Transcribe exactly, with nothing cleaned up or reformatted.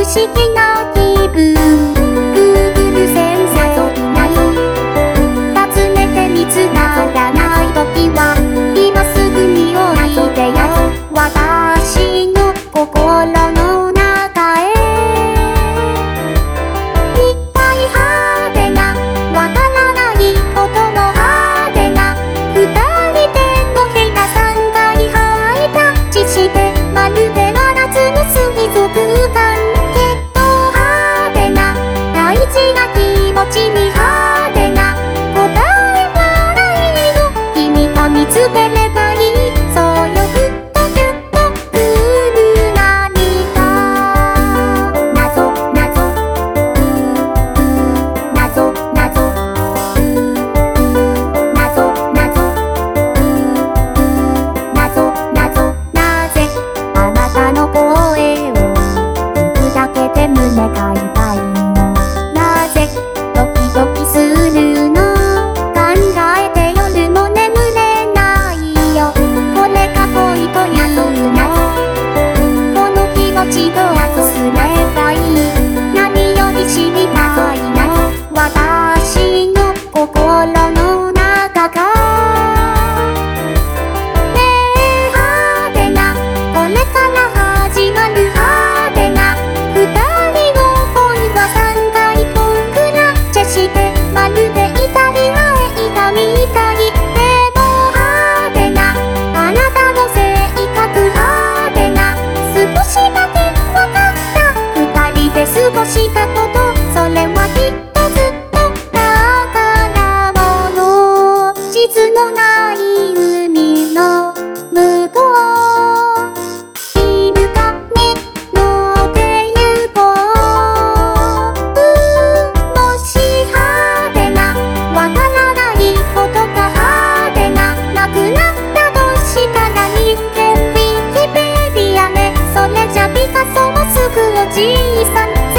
思議な気分 Google 先生尋ねて見つからないときは今すぐにおいでよ私の心の中へいっぱい派手なわからないことの派手な二人での部屋さんがいハイタッチしてまるで真夏の水族館けど派手な大事な気持ちに派手な答えはないの君が見つければいいそうよふっとキュッとくる何か謎謎謎謎謎謎謎なぜあなたの声を聞くだけで胸が痛いのなぜドキドキするの考えて夜も眠れないよこれが恋というのこの気持ちどうすればいい何より知りたいの私の心の中がねえ派手なこれから始まる派手な二人の恋は三回コンクラッチェしてまるでイタリアへいたみたいでも派手なあなたの性格派手な少しだけわかった二人で過ごしたことそれはきっとずっと宝物地図のない海の向こうイルカに乗ってゆこうもし派手なわからないことが派手ななくなったとしたら人間ウィキペディアねそれじゃピカソもすぐおじいさん